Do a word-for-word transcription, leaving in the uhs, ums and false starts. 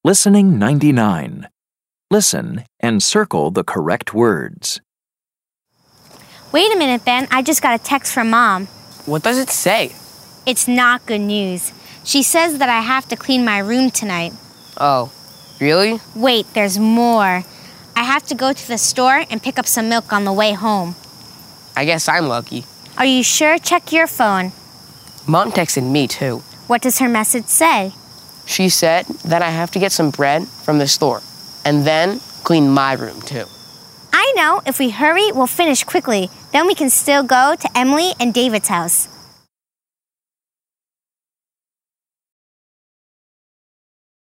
Listening ninety-nine. Listen and circle the correct words. Wait a minute, Ben. I just got a text from Mom. What does it say? It's not good news. She says that I have to clean my room tonight. Oh, really? Wait, there's more. I have to go to the store and pick up some milk on the way home. I guess I'm lucky. Are you sure? Check your phone. Mom texted me, too. What does her message say? She said that I have to get some bread from the store and then clean my room, too. I know. If we hurry, we'll finish quickly. Then we can still go to Emily and David's house.